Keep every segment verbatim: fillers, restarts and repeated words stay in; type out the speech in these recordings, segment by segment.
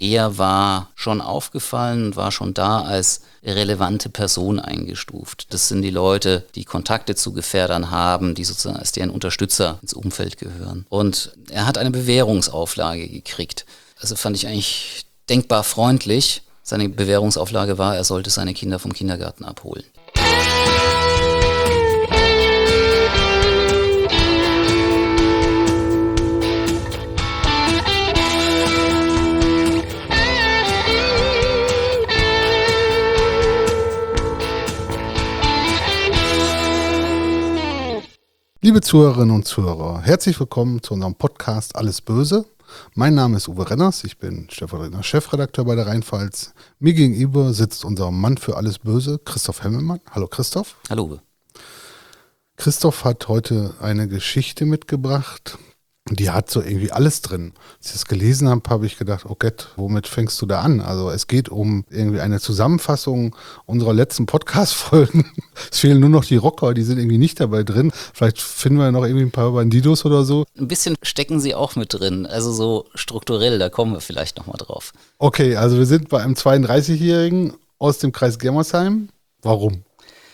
Er war schon aufgefallen und war schon da als relevante Person eingestuft. Das sind die Leute, die Kontakte zu Gefährdern haben, die sozusagen als deren Unterstützer ins Umfeld gehören. Und er hat eine Bewährungsauflage gekriegt. Also fand ich eigentlich denkbar freundlich. Seine Bewährungsauflage war, er sollte seine Kinder vom Kindergarten abholen. Liebe Zuhörerinnen und Zuhörer, herzlich willkommen zu unserem Podcast Alles Böse. Mein Name ist Uwe Renners, ich bin stellvertretender Chefredakteur bei der Rheinpfalz. Mir gegenüber sitzt unser Mann für Alles Böse, Christoph Hemmelmann. Hallo Christoph. Hallo Uwe. Christoph hat heute eine Geschichte mitgebracht, die hat so irgendwie alles drin. Als ich das gelesen habe, habe ich gedacht, oh Gott, womit fängst du da an? Also es geht um irgendwie eine Zusammenfassung unserer letzten Podcast-Folgen. Es fehlen nur noch die Rocker, die sind irgendwie nicht dabei drin. Vielleicht finden wir noch irgendwie ein paar Bandidos oder so. Ein bisschen stecken sie auch mit drin, also so strukturell, da kommen wir vielleicht nochmal drauf. Okay, also wir sind bei einem zweiunddreißigjährigen aus dem Kreis Germersheim. Warum?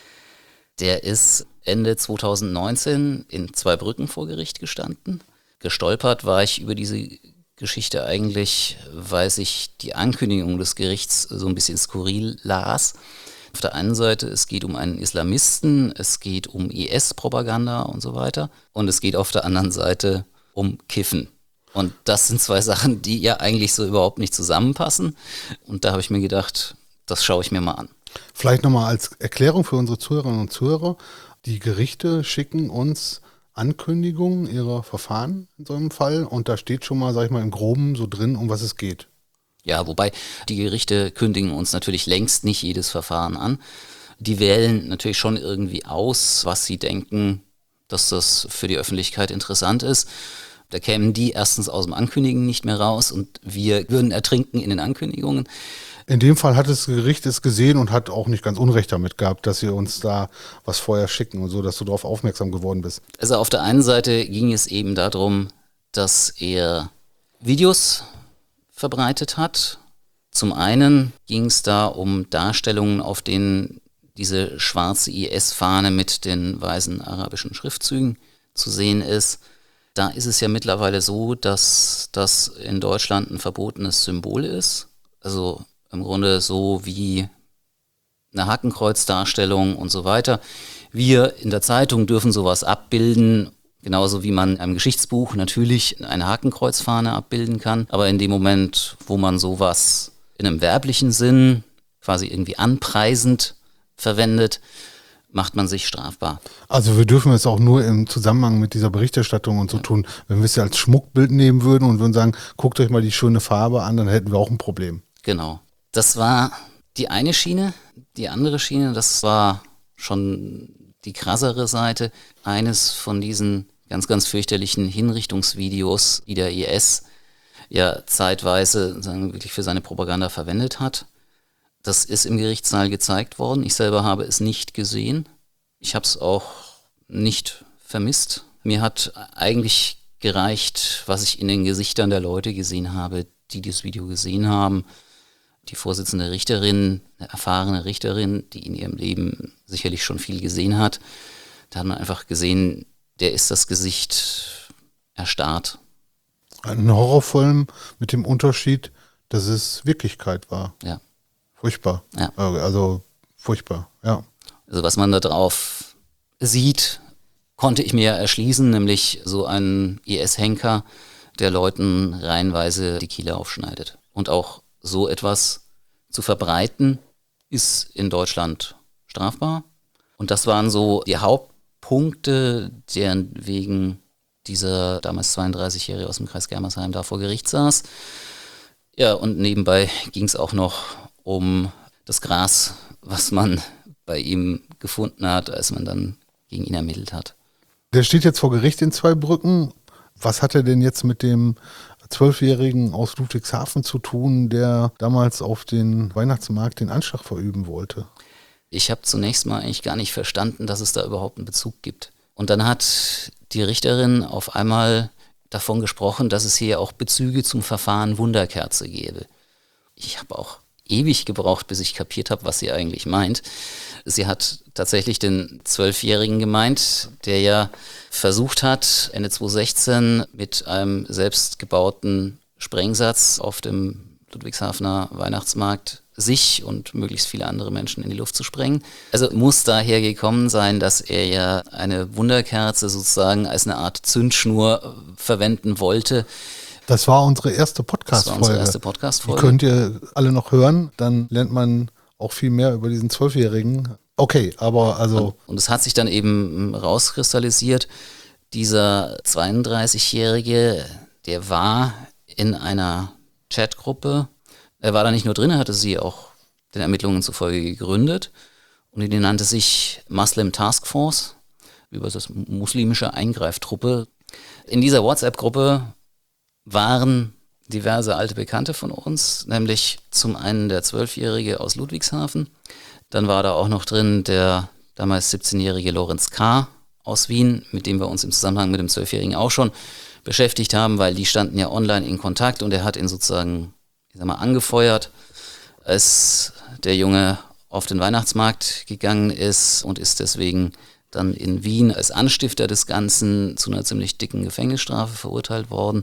Der ist Ende zweitausendneunzehn in Zweibrücken vor Gericht gestanden. Gestolpert war ich über diese Geschichte eigentlich, weil sich die Ankündigung des Gerichts so ein bisschen skurril las. Auf der einen Seite, es geht um einen Islamisten, es geht um I S-Propaganda und so weiter. Und es geht auf der anderen Seite um Kiffen. Und das sind zwei Sachen, die ja eigentlich so überhaupt nicht zusammenpassen. Und da habe ich mir gedacht, das schaue ich mir mal an. Vielleicht nochmal als Erklärung für unsere Zuhörerinnen und Zuhörer. Die Gerichte schicken uns Ankündigungen ihrer Verfahren in so einem Fall und da steht schon mal, sag ich mal, im Groben so drin, um was es geht. Ja, wobei die Gerichte kündigen uns natürlich längst nicht jedes Verfahren an. Die wählen natürlich schon irgendwie aus, was sie denken, dass das für die Öffentlichkeit interessant ist. Da kämen die erstens aus dem Ankündigen nicht mehr raus und wir würden ertrinken in den Ankündigungen. In dem Fall hat das Gericht es gesehen und hat auch nicht ganz Unrecht damit gehabt, dass sie uns da was vorher schicken und so, dass du darauf aufmerksam geworden bist. Also auf der einen Seite ging es eben darum, dass er Videos verbreitet hat. Zum einen ging es da um Darstellungen, auf denen diese schwarze I S-Fahne mit den weißen arabischen Schriftzügen zu sehen ist. Da ist es ja mittlerweile so, dass das in Deutschland ein verbotenes Symbol ist. Also im Grunde so wie eine Hakenkreuzdarstellung und so weiter. Wir in der Zeitung dürfen sowas abbilden, genauso wie man in einem Geschichtsbuch natürlich eine Hakenkreuzfahne abbilden kann. Aber in dem Moment, wo man sowas in einem werblichen Sinn, quasi irgendwie anpreisend verwendet, macht man sich strafbar. Also wir dürfen es auch nur im Zusammenhang mit dieser Berichterstattung und so ja. tun. Wenn wir es ja als Schmuckbild nehmen würden und würden sagen, guckt euch mal die schöne Farbe an, dann hätten wir auch ein Problem. Genau. Das war die eine Schiene. Die andere Schiene, das war schon die krassere Seite. Eines von diesen ganz, ganz fürchterlichen Hinrichtungsvideos, die der I S ja zeitweise sagen, wirklich für seine Propaganda verwendet hat. Das ist im Gerichtssaal gezeigt worden. Ich selber habe es nicht gesehen. Ich habe es auch nicht vermisst. Mir hat eigentlich gereicht, was ich in den Gesichtern der Leute gesehen habe, die dieses Video gesehen haben. Die Vorsitzende Richterin, eine erfahrene Richterin, die in ihrem Leben sicherlich schon viel gesehen hat, da hat man einfach gesehen, der ist das Gesicht erstarrt. Ein Horrorfilm mit dem Unterschied, dass es Wirklichkeit war. Ja. Furchtbar. Ja. Also furchtbar, ja. Also was man da drauf sieht, konnte ich mir erschließen, nämlich so ein I S-Henker, der Leuten reihenweise die Kehle aufschneidet. Und auch so etwas zu verbreiten, ist in Deutschland strafbar. Und das waren so die Hauptpunkte, deren wegen dieser damals zweiunddreißigjährige aus dem Kreis Germersheim da vor Gericht saß. Ja, und nebenbei ging es auch noch um das Gras, was man bei ihm gefunden hat, als man dann gegen ihn ermittelt hat. Der steht jetzt vor Gericht in Zweibrücken. Was hat er denn jetzt mit dem Zwölfjährigen aus Ludwigshafen zu tun, der damals auf den Weihnachtsmarkt den Anschlag verüben wollte? Ich habe zunächst mal eigentlich gar nicht verstanden, dass es da überhaupt einen Bezug gibt. Und dann hat die Richterin auf einmal davon gesprochen, dass es hier auch Bezüge zum Verfahren Wunderkerze gäbe. ich habe auch ewig gebraucht, bis ich kapiert habe, was sie eigentlich meint. Sie hat tatsächlich den Zwölfjährigen gemeint, der ja versucht hat, Ende zweitausendsechzehn mit einem selbstgebauten Sprengsatz auf dem Ludwigshafener Weihnachtsmarkt sich und möglichst viele andere Menschen in die Luft zu sprengen. Also muss daher gekommen sein, dass er ja eine Wunderkerze sozusagen als eine Art Zündschnur verwenden wollte. Das war unsere erste Podcast-Folge. Das war unsere erste Podcast-Folge. Die könnt ihr alle noch hören, dann lernt man auch viel mehr über diesen Zwölfjährigen. Okay, aber also... Und, und es hat sich dann eben rauskristallisiert, dieser zweiunddreißigjährige, der war in einer Chatgruppe. Er war da nicht nur drin, er hatte sie auch den Ermittlungen zufolge gegründet. Und die nannte sich Muslim Task Force, über das muslimische Eingreiftruppe. In dieser WhatsApp-Gruppe waren diverse alte Bekannte von uns, nämlich zum einen der Zwölfjährige aus Ludwigshafen. Dann war da auch noch drin der damals siebzehnjährige Lorenz K. aus Wien, mit dem wir uns im Zusammenhang mit dem Zwölfjährigen auch schon beschäftigt haben, weil die standen ja online in Kontakt und er hat ihn sozusagen, ich sag mal, angefeuert, als der Junge auf den Weihnachtsmarkt gegangen ist und ist deswegen dann in Wien als Anstifter des Ganzen zu einer ziemlich dicken Gefängnisstrafe verurteilt worden.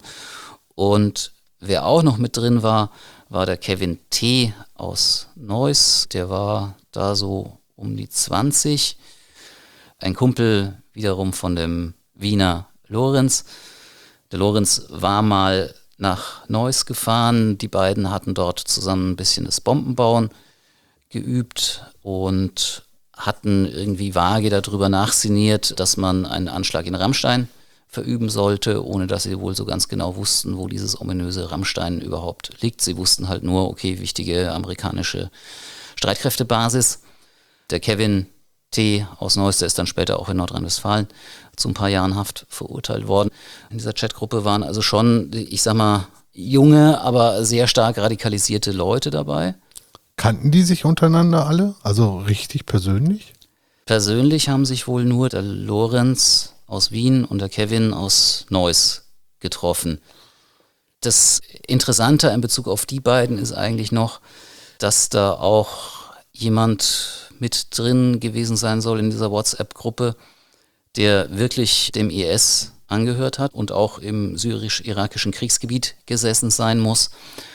Und wer auch noch mit drin war, war der Kevin T. aus Neuss. Der war da so um die zwanzig. Ein Kumpel wiederum von dem Wiener Lorenz. Der Lorenz war mal nach Neuss gefahren. Die beiden hatten dort zusammen ein bisschen das Bombenbauen geübt und hatten irgendwie vage darüber nachsinniert, dass man einen Anschlag in Rammstein verüben sollte, ohne dass sie wohl so ganz genau wussten, wo dieses ominöse Rammstein überhaupt liegt. Sie wussten halt nur, okay, wichtige amerikanische Streitkräftebasis. Der Kevin T. aus Neuss, der ist dann später auch in Nordrhein-Westfalen zu ein paar Jahren Haft verurteilt worden. In dieser Chatgruppe waren also schon, ich sag mal, junge, aber sehr stark radikalisierte Leute dabei. Kannten die sich untereinander alle? Also richtig persönlich? Persönlich haben sich wohl nur der Lorenz aus Wien und der Kevin aus Neuss getroffen. Das Interessante in Bezug auf die beiden ist eigentlich noch, dass da auch jemand mit drin gewesen sein soll in dieser WhatsApp-Gruppe, der wirklich dem I S angehört hat und auch im syrisch-irakischen Kriegsgebiet gesessen sein muss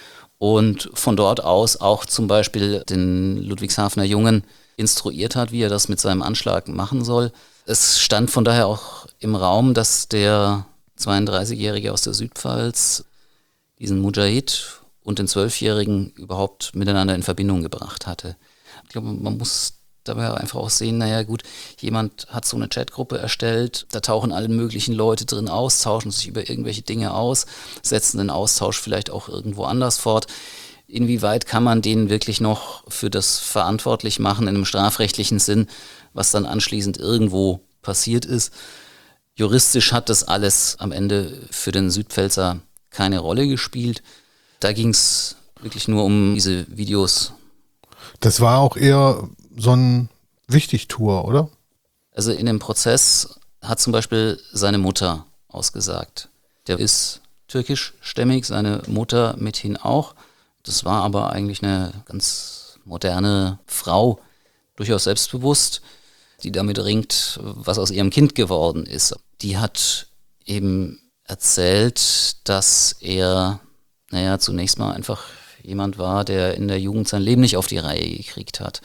und von dort aus auch zum Beispiel den Ludwigshafener Jungen instruiert hat, wie er das mit seinem Anschlag machen soll. Es stand von daher auch im Raum, dass der zweiunddreißigjährige aus der Südpfalz diesen Mujahid und den Zwölfjährigen überhaupt miteinander in Verbindung gebracht hatte. Ich glaube, man muss dabei einfach auch sehen, naja gut, jemand hat so eine Chatgruppe erstellt, da tauchen alle möglichen Leute drin aus, tauschen sich über irgendwelche Dinge aus, setzen den Austausch vielleicht auch irgendwo anders fort. Inwieweit kann man den wirklich noch für das verantwortlich machen in einem strafrechtlichen Sinn, was dann anschließend irgendwo passiert ist? Juristisch hat das alles am Ende für den Südpfälzer keine Rolle gespielt. Da ging es wirklich nur um diese Videos. Das war auch eher so ein Wichtigtuer, oder? Also in dem Prozess hat zum Beispiel seine Mutter ausgesagt. Der ist türkischstämmig, seine Mutter mithin auch. Das war aber eigentlich eine ganz moderne Frau, durchaus selbstbewusst, die damit ringt, was aus ihrem Kind geworden ist. Die hat eben erzählt, dass er, naja, zunächst mal einfach jemand war, der in der Jugend sein Leben nicht auf die Reihe gekriegt hat.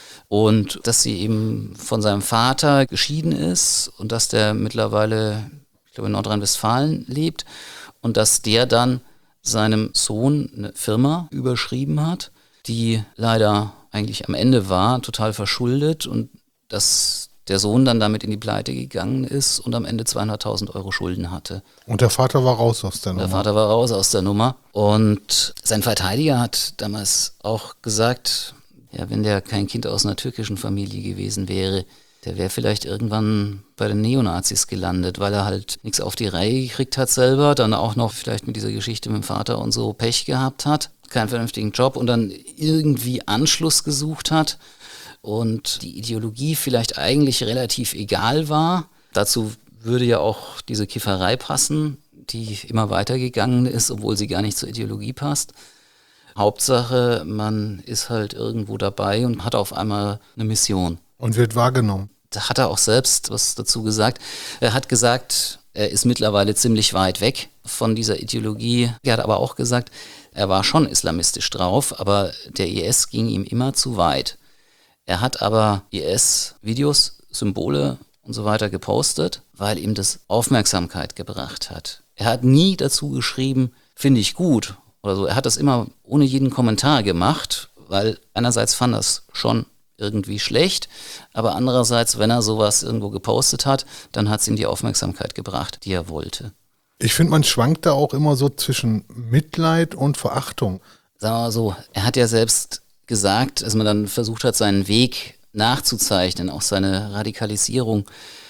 Und dass sie eben von seinem Vater geschieden ist und dass der mittlerweile, ich glaube, in Nordrhein-Westfalen lebt und dass der dann seinem Sohn eine Firma überschrieben hat, die leider eigentlich am Ende war, total verschuldet und dass der Sohn dann damit in die Pleite gegangen ist und am Ende zweihunderttausend Euro Schulden hatte. Und der Vater war raus aus der Nummer. Der Vater war raus aus der Nummer und sein Verteidiger hat damals auch gesagt, ja, wenn der kein Kind aus einer türkischen Familie gewesen wäre, der wäre vielleicht irgendwann bei den Neonazis gelandet, weil er halt nichts auf die Reihe gekriegt hat selber, dann auch noch vielleicht mit dieser Geschichte mit dem Vater und so Pech gehabt hat, keinen vernünftigen Job und dann irgendwie Anschluss gesucht hat und die Ideologie vielleicht eigentlich relativ egal war. Dazu würde ja auch diese Kifferei passen, die immer weitergegangen ist, obwohl sie gar nicht zur Ideologie passt. Hauptsache, man ist halt irgendwo dabei und hat auf einmal eine Mission. Und wird wahrgenommen. Da hat er auch selbst was dazu gesagt. Er hat gesagt, er ist mittlerweile ziemlich weit weg von dieser Ideologie. Er hat aber auch gesagt, er war schon islamistisch drauf, aber der I S ging ihm immer zu weit. Er hat aber I S-Videos, Symbole und so weiter gepostet, weil ihm das Aufmerksamkeit gebracht hat. Er hat nie dazu geschrieben, finde ich gut oder so. Er hat das immer ohne jeden Kommentar gemacht, weil einerseits fand er es schon irgendwie schlecht, aber andererseits, wenn er sowas irgendwo gepostet hat, dann hat es ihm die Aufmerksamkeit gebracht, die er wollte. Ich finde, man schwankt da auch immer so zwischen Mitleid und Verachtung. Sagen wir mal so, er hat ja selbst gesagt, dass man dann versucht hat, seinen Weg nachzuzeichnen, auch seine Radikalisierung,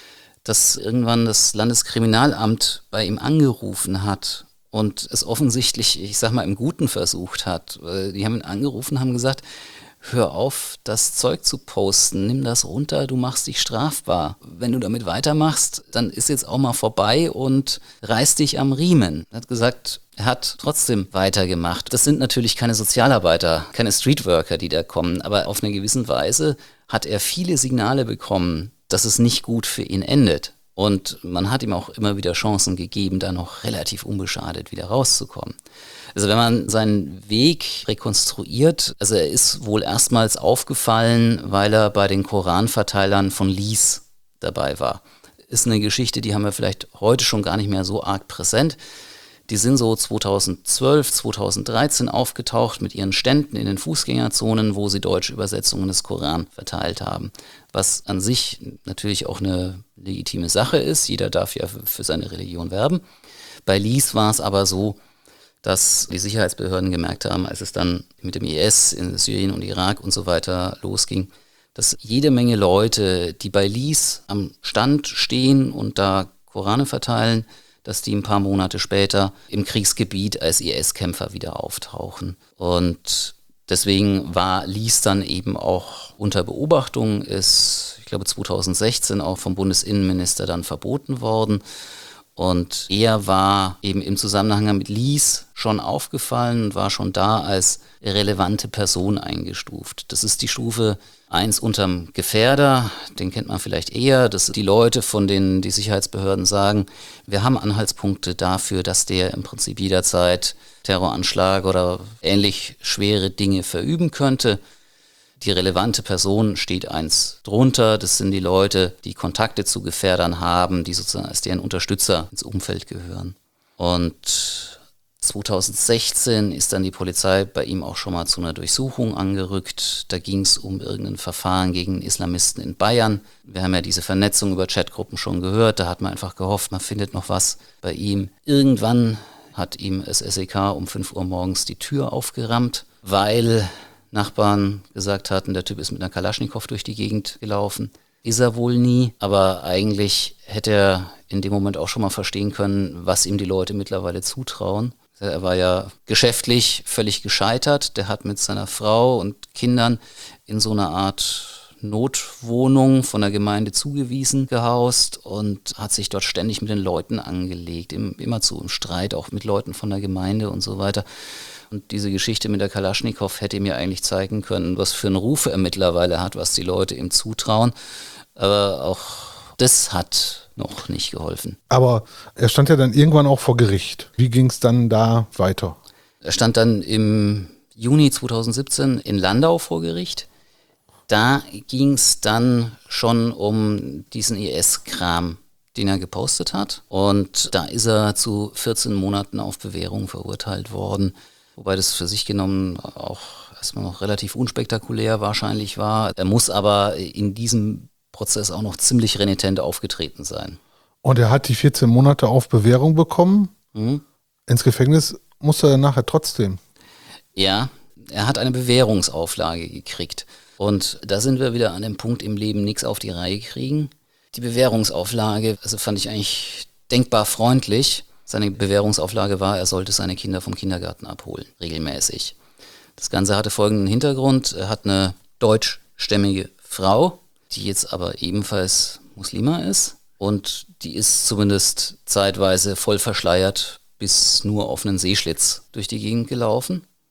dass irgendwann das Landeskriminalamt bei ihm angerufen hat und es offensichtlich, ich sag mal, im Guten versucht hat. Die haben ihn angerufen, haben gesagt, hör auf, das Zeug zu posten, nimm das runter, du machst dich strafbar. Wenn du damit weitermachst, dann ist jetzt auch mal vorbei und reiß dich am Riemen. Er hat gesagt, er hat trotzdem weitergemacht. Das sind natürlich keine Sozialarbeiter, keine Streetworker, die da kommen, aber auf eine gewisse Weise hat er viele Signale bekommen, dass es nicht gut für ihn endet. Und man hat ihm auch immer wieder Chancen gegeben, da noch relativ unbeschadet wieder rauszukommen. Also wenn man seinen Weg rekonstruiert, also er ist wohl erstmals aufgefallen, weil er bei den Koranverteilern von Lies dabei war. Ist eine Geschichte, die haben wir vielleicht heute schon gar nicht mehr so arg präsent. Die sind so zweitausendzwölf, zweitausenddreizehn aufgetaucht mit ihren Ständen in den Fußgängerzonen, wo sie deutsche Übersetzungen des Koran verteilt haben. Was an sich natürlich auch eine legitime Sache ist. Jeder darf ja für seine Religion werben. Bei Lies war es aber so, dass die Sicherheitsbehörden gemerkt haben, als es dann mit dem I S in Syrien und Irak und so weiter losging, dass jede Menge Leute, die bei Lies am Stand stehen und da Korane verteilen, dass die ein paar Monate später im Kriegsgebiet als I S-Kämpfer wieder auftauchen. Und deswegen war Lies dann eben auch unter Beobachtung, ist, ich glaube, zweitausendsechzehn auch vom Bundesinnenminister dann verboten worden. Und er war eben im Zusammenhang mit Lies schon aufgefallen und war schon da als relevante Person eingestuft. Das ist die Stufe eins unterm Gefährder, den kennt man vielleicht eher. Das sind die Leute, von denen die Sicherheitsbehörden sagen, wir haben Anhaltspunkte dafür, dass der im Prinzip jederzeit Terroranschlag oder ähnlich schwere Dinge verüben könnte. Die relevante Person steht eins drunter. Das sind die Leute, die Kontakte zu Gefährdern haben, die sozusagen als deren Unterstützer ins Umfeld gehören. Und zweitausendsechzehn ist dann die Polizei bei ihm auch schon mal zu einer Durchsuchung angerückt. Da ging es um irgendein Verfahren gegen Islamisten in Bayern. Wir haben ja diese Vernetzung über Chatgruppen schon gehört. Da hat man einfach gehofft, man findet noch was bei ihm. Irgendwann hat ihm das S E K um fünf Uhr morgens die Tür aufgerammt, weil Nachbarn gesagt hatten, der Typ ist mit einer Kalaschnikow durch die Gegend gelaufen. Ist er wohl nie, aber eigentlich hätte er in dem Moment auch schon mal verstehen können, was ihm die Leute mittlerweile zutrauen. Er war ja geschäftlich völlig gescheitert. Der hat mit seiner Frau und Kindern in so einer Art Notwohnung von der Gemeinde zugewiesen gehaust und hat sich dort ständig mit den Leuten angelegt, immer zu im Streit, auch mit Leuten von der Gemeinde und so weiter. Und diese Geschichte mit der Kalaschnikow hätte mir eigentlich zeigen können, was für einen Ruf er mittlerweile hat, was die Leute ihm zutrauen. Aber auch das hat noch nicht geholfen. Aber er stand ja dann irgendwann auch vor Gericht. Wie ging es dann da weiter? Er stand dann im Juni zweitausendsiebzehn in Landau vor Gericht. Da ging es dann schon um diesen I S-Kram, den er gepostet hat. Und da ist er zu vierzehn Monaten auf Bewährung verurteilt worden. Wobei das für sich genommen auch erstmal noch relativ unspektakulär wahrscheinlich war. Er muss aber in diesem Prozess auch noch ziemlich renitent aufgetreten sein. Und er hat die vierzehn Monate auf Bewährung bekommen. Mhm. Ins Gefängnis musste er nachher trotzdem. Ja, er hat eine Bewährungsauflage gekriegt. Und da sind wir wieder an dem Punkt im Leben, nichts auf die Reihe kriegen. Die Bewährungsauflage, also fand ich eigentlich denkbar freundlich. Seine Bewährungsauflage war, er sollte seine Kinder vom Kindergarten abholen, regelmäßig. Das Ganze hatte folgenden Hintergrund. Er hat eine deutschstämmige Frau, die jetzt aber ebenfalls Muslima ist. Und die ist zumindest zeitweise voll verschleiert bis nur auf einen Seeschlitz durch die Gegend gelaufen.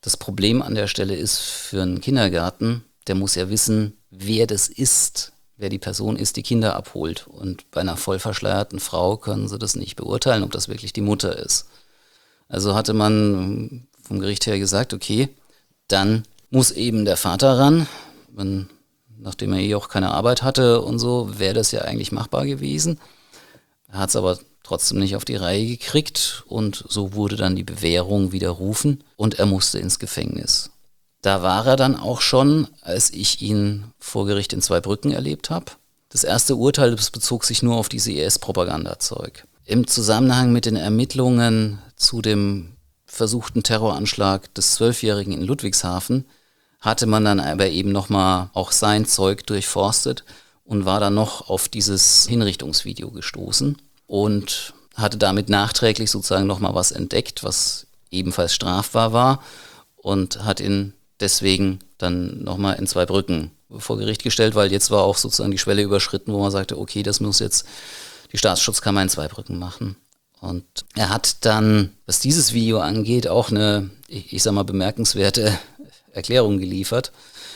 Das Problem an der Stelle ist für einen Kindergarten, der muss ja wissen, wer das ist, wer die Person ist, die Kinder abholt. Und bei einer voll verschleierten Frau können sie das nicht beurteilen, ob das wirklich die Mutter ist. Also hatte man vom Gericht her gesagt, okay, dann muss eben der Vater ran. Wenn, nachdem er eh auch keine Arbeit hatte und so, wäre das ja eigentlich machbar gewesen. Er hat es aber trotzdem nicht auf die Reihe gekriegt und so wurde dann die Bewährung widerrufen und er musste ins Gefängnis. Da war er dann auch schon, als ich ihn vor Gericht in Zweibrücken erlebt habe. Das erste Urteil das bezog sich nur auf diese I S-Propagandazeug. Im Zusammenhang mit den Ermittlungen zu dem versuchten Terroranschlag des Zwölfjährigen in Ludwigshafen hatte man dann aber eben nochmal auch sein Zeug durchforstet und war dann noch auf dieses Hinrichtungsvideo gestoßen und hatte damit nachträglich sozusagen nochmal was entdeckt, was ebenfalls strafbar war und hat ihn deswegen dann nochmal in Zweibrücken vor Gericht gestellt, weil jetzt war auch sozusagen die Schwelle überschritten, wo man sagte, okay, das muss jetzt die Staatsschutzkammer in Zweibrücken machen. Und er hat dann, was dieses Video angeht, auch eine, ich sag mal, bemerkenswerte Erklärung geliefert.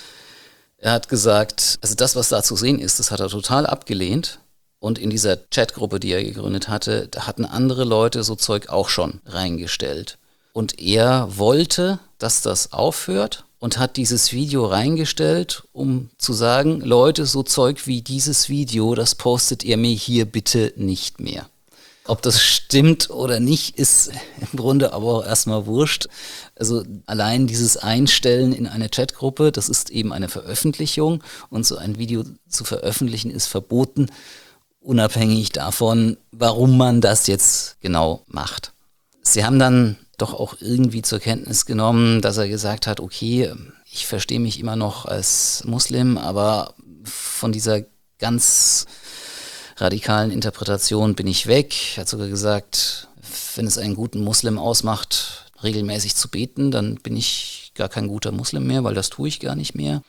Er hat gesagt, also das, was da zu sehen ist, das hat er total abgelehnt. Und in dieser Chatgruppe, die er gegründet hatte, da hatten andere Leute so Zeug auch schon reingestellt. Und er wollte, dass das aufhört und hat dieses Video reingestellt, um zu sagen, Leute, so Zeug wie dieses Video, das postet ihr mir hier bitte nicht mehr. Ob das stimmt oder nicht, ist im Grunde aber auch erstmal wurscht. Also allein dieses Einstellen in eine Chatgruppe, das ist eben eine Veröffentlichung und so ein Video zu veröffentlichen ist verboten, unabhängig davon, warum man das jetzt genau macht. Sie haben dann doch auch irgendwie zur Kenntnis genommen, dass er gesagt hat, okay, ich verstehe mich immer noch als Muslim, aber von dieser ganz radikalen Interpretation bin ich weg. Er hat sogar gesagt, wenn es einen guten Muslim ausmacht, regelmäßig zu beten, dann bin ich gar kein guter Muslim mehr, weil das tue ich gar nicht mehr.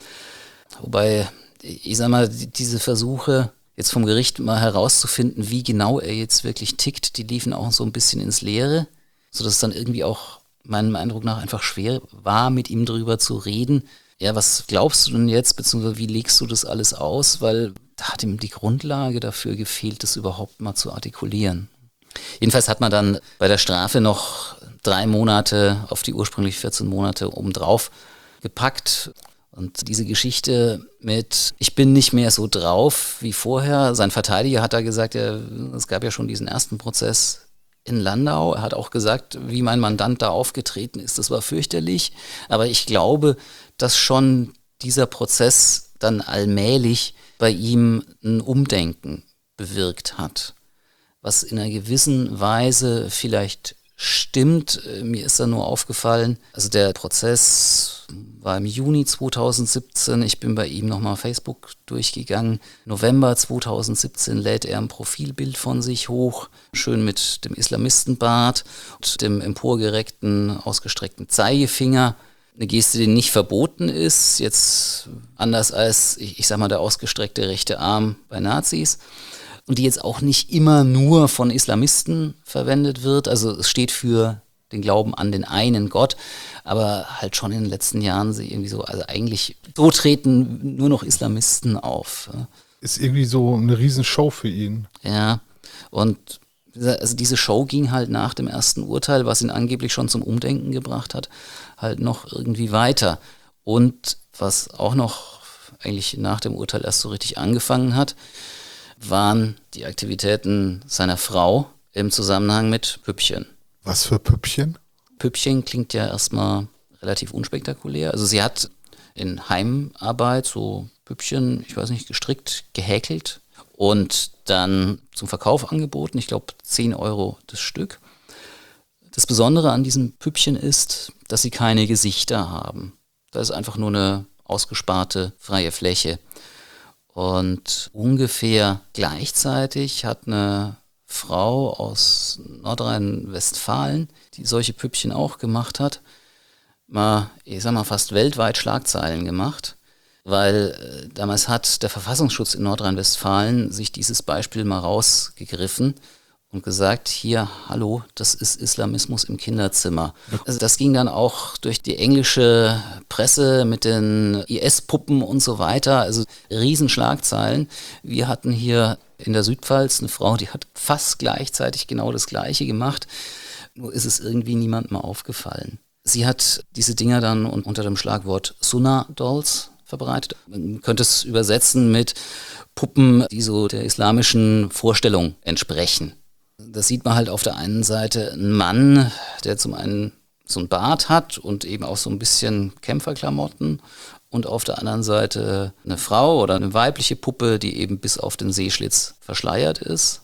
Wobei, ich sag mal, diese Versuche, jetzt vom Gericht mal herauszufinden, wie genau er jetzt wirklich tickt, die liefen auch so ein bisschen ins Leere, sodass es dann irgendwie auch meinem Eindruck nach einfach schwer war, mit ihm drüber zu reden. Ja, was glaubst du denn jetzt, beziehungsweise wie legst du das alles aus? Weil da hat ihm die Grundlage dafür gefehlt, das überhaupt mal zu artikulieren. Jedenfalls hat man dann bei der Strafe noch drei Monate auf die ursprünglich vierzehn Monate obendrauf gepackt. Und diese Geschichte mit, ich bin nicht mehr so drauf wie vorher. Sein Verteidiger hat da gesagt, ja, es gab ja schon diesen ersten Prozess in Landau. Er hat auch gesagt, wie mein Mandant da aufgetreten ist, das war fürchterlich. Aber ich glaube, dass schon dieser Prozess dann allmählich bei ihm ein Umdenken bewirkt hat. Was in einer gewissen Weise vielleicht stimmt, mir ist da nur aufgefallen, also der Prozess war im Juni zweitausendsiebzehn, ich bin bei ihm nochmal Facebook durchgegangen, November zweitausendsiebzehn lädt er ein Profilbild von sich hoch, schön mit dem Islamistenbart und dem emporgereckten, ausgestreckten Zeigefinger, eine Geste, die nicht verboten ist, jetzt anders als, ich, ich sag mal, der ausgestreckte rechte Arm bei Nazis. Und die jetzt auch nicht immer nur von Islamisten verwendet wird. Also es steht für den Glauben an den einen Gott, aber halt schon in den letzten Jahren sie irgendwie so, also eigentlich so treten nur noch Islamisten auf. Ist irgendwie so eine Riesenshow für ihn. Ja, und also diese Show ging halt nach dem ersten Urteil, was ihn angeblich schon zum Umdenken gebracht hat, halt noch irgendwie weiter. Und was auch noch eigentlich nach dem Urteil erst so richtig angefangen hat, waren die Aktivitäten seiner Frau im Zusammenhang mit Püppchen. Was für Püppchen? Püppchen klingt ja erstmal relativ unspektakulär. Also sie hat in Heimarbeit so Püppchen, ich weiß nicht, gestrickt, gehäkelt und dann zum Verkauf angeboten. Ich glaube zehn Euro das Stück. Das Besondere an diesen Püppchen ist, dass sie keine Gesichter haben. Das ist einfach nur eine ausgesparte freie Fläche. Und ungefähr gleichzeitig hat eine Frau aus Nordrhein-Westfalen, die solche Püppchen auch gemacht hat, mal, ich sag mal, fast weltweit Schlagzeilen gemacht, weil äh, damals hat der Verfassungsschutz in Nordrhein-Westfalen sich dieses Beispiel mal rausgegriffen und gesagt, hier, hallo, das ist Islamismus im Kinderzimmer. Also das ging dann auch durch die englische Presse mit den I S-Puppen und so weiter, also Riesenschlagzeilen. Wir hatten hier in der Südpfalz eine Frau, die hat fast gleichzeitig genau das Gleiche gemacht, nur ist es irgendwie niemandem aufgefallen. Sie hat diese Dinger dann unter dem Schlagwort Sunnah-Dolls verbreitet. Man könnte es übersetzen mit Puppen, die so der islamischen Vorstellung entsprechen. Das sieht man halt auf der einen Seite einen Mann, der zum einen so ein Bart hat und eben auch so ein bisschen Kämpferklamotten und auf der anderen Seite eine Frau oder eine weibliche Puppe, die eben bis auf den Sehschlitz verschleiert ist.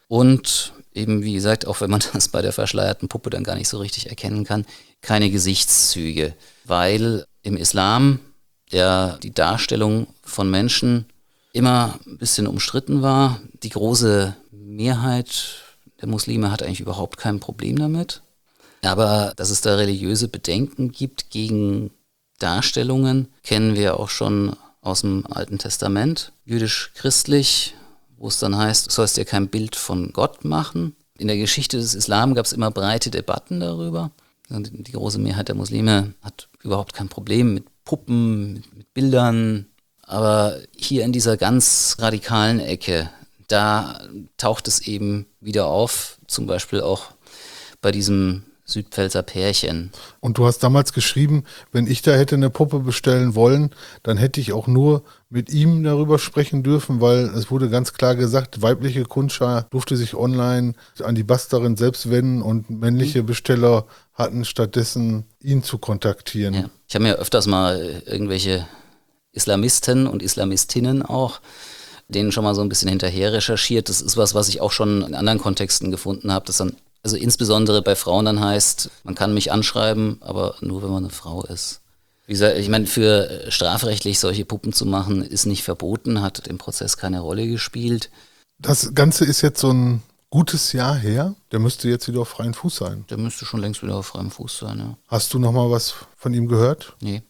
Und eben, wie gesagt, auch wenn man das bei der verschleierten Puppe dann gar nicht so richtig erkennen kann, keine Gesichtszüge, weil im Islam ja die Darstellung von Menschen immer ein bisschen umstritten war. Die große Mehrheit der Muslime hat eigentlich überhaupt kein Problem damit. Aber dass es da religiöse Bedenken gibt gegen Darstellungen, kennen wir auch schon aus dem Alten Testament, jüdisch-christlich, wo es dann heißt, du sollst dir kein Bild von Gott machen. In der Geschichte des Islam gab es immer breite Debatten darüber. Und die große Mehrheit der Muslime hat überhaupt kein Problem mit Puppen, mit, mit Bildern. Aber hier in dieser ganz radikalen Ecke, da taucht es eben wieder auf, zum Beispiel auch bei diesem Südpfälzer Pärchen. Und du hast damals geschrieben, wenn ich da hätte eine Puppe bestellen wollen, dann hätte ich auch nur mit ihm darüber sprechen dürfen, weil es wurde ganz klar gesagt, weibliche Kundschar durfte sich online an die Basterin selbst wenden und männliche Besteller hatten stattdessen ihn zu kontaktieren. Ja. Ich habe mir öfters mal irgendwelche Islamisten und Islamistinnen auch, denen schon mal so ein bisschen hinterher recherchiert. Das ist was, was ich auch schon in anderen Kontexten gefunden habe, das dann also insbesondere bei Frauen dann heißt, man kann mich anschreiben, aber nur wenn man eine Frau ist. Wie gesagt, ich meine, für strafrechtlich solche Puppen zu machen, ist nicht verboten, hat im Prozess keine Rolle gespielt. Das Ganze ist jetzt so ein gutes Jahr her. Der müsste jetzt wieder auf freiem Fuß sein. Der müsste schon längst wieder auf freiem Fuß sein, ja. Hast du noch mal was von ihm gehört? Nee.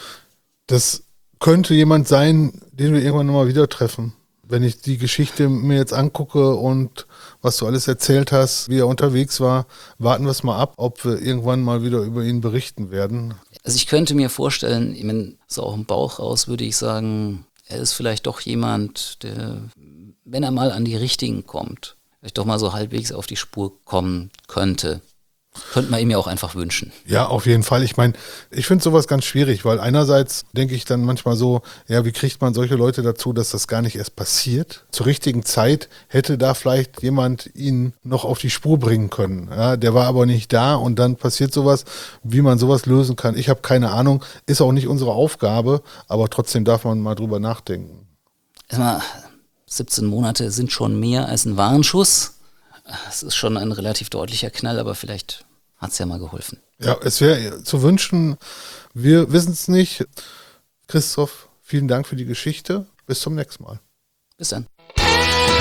Das könnte jemand sein, den wir irgendwann noch mal wieder treffen. Wenn ich die Geschichte mir jetzt angucke und was du alles erzählt hast, wie er unterwegs war, warten wir es mal ab, ob wir irgendwann mal wieder über ihn berichten werden. Also ich könnte mir vorstellen, ich meine, so auch im Bauch raus würde ich sagen, er ist vielleicht doch jemand, der, wenn er mal an die Richtigen kommt, vielleicht doch mal so halbwegs auf die Spur kommen könnte. Könnte man ihm ja auch einfach wünschen. Ja, auf jeden Fall. Ich meine, ich finde sowas ganz schwierig, weil einerseits denke ich dann manchmal so, ja, wie kriegt man solche Leute dazu, dass das gar nicht erst passiert? Zur richtigen Zeit hätte da vielleicht jemand ihn noch auf die Spur bringen können. Ja, der war aber nicht da und dann passiert sowas, wie man sowas lösen kann. Ich habe keine Ahnung, ist auch nicht unsere Aufgabe, aber trotzdem darf man mal drüber nachdenken. Erstmal, siebzehn Monate sind schon mehr als ein Warnschuss. Es ist schon ein relativ deutlicher Knall, aber vielleicht hat es ja mal geholfen. Ja, es wäre zu wünschen. Wir wissen es nicht. Christoph, vielen Dank für die Geschichte. Bis zum nächsten Mal. Bis dann.